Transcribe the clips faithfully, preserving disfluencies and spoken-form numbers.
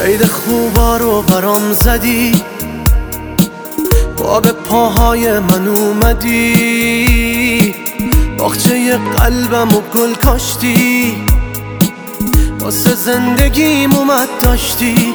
قید خوبا رو برام زدی، با به پاهای من اومدی، باغچه قلبم و گل کاشتی، واسه زندگیم اومد داشتی.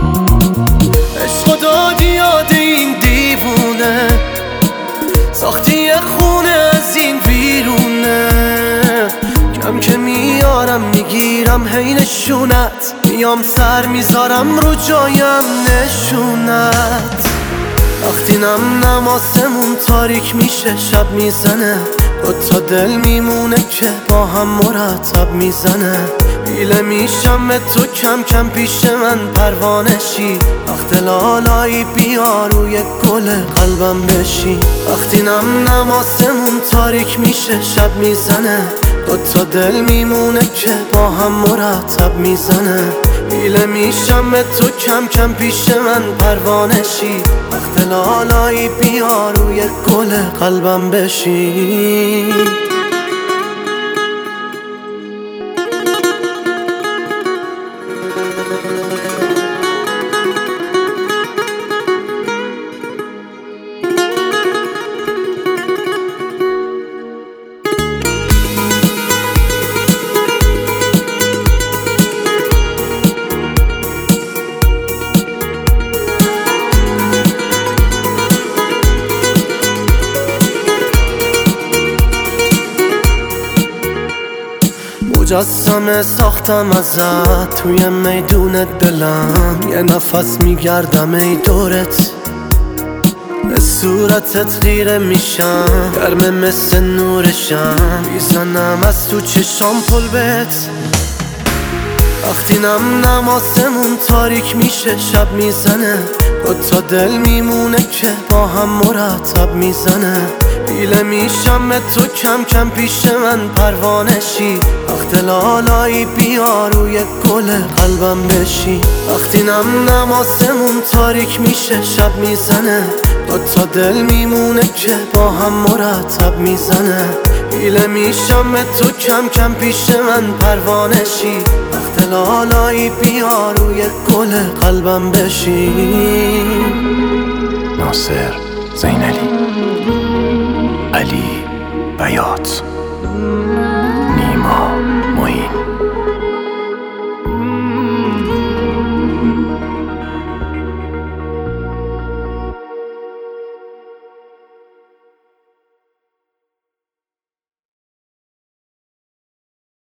عشق دادی یاد این دیوونه، ساختی یه خونه از این ویرونه. کم که میارم میگیرم هی نشونت، میام سر میذارم رو جایم نشونت. وقتی نم نماسمون تاریک میشه شب میزنه، دوتا دل میمونه که با هم مرتب میزنه. حیله میشم به تو کم کم پیش من پروانشی، وقت لالایی بیا روی گل قلبم بشی. وقتی نم نماسمون تاریک میشه شب میزنه، دوتا دل میمونه که با هم مرتب میزنه. حیله میشم به تو کم کم پیش من پروانشی، وقت لالایی بیا روی گل قلبم بشی. مجسمه ساختم ازت توی میدون دلم، یه نفس میگردم ای دورت، به صورتت خیره میشم، گرمه مثل نورشم، میزنم از تو چشام پلبت. وقتی نم نماسمون تاریک میشه شب میزنه، دوتا دل میمونه که با هم مرتب میزنه. حیله میشم به تو کم کم پیش من پروانشی، وقت لالایی بیا روی گل قلبم بشی. وقتی نم نماسمون تاریک میشه شب میزنه، دوتا دل میمونه که با هم مرتب میزنه. حیله میشم به تو کم کم پیش من پروانشی، وقت لالایی بیا روی گل قلبم بشی. ناصر زینلی، علی بیات.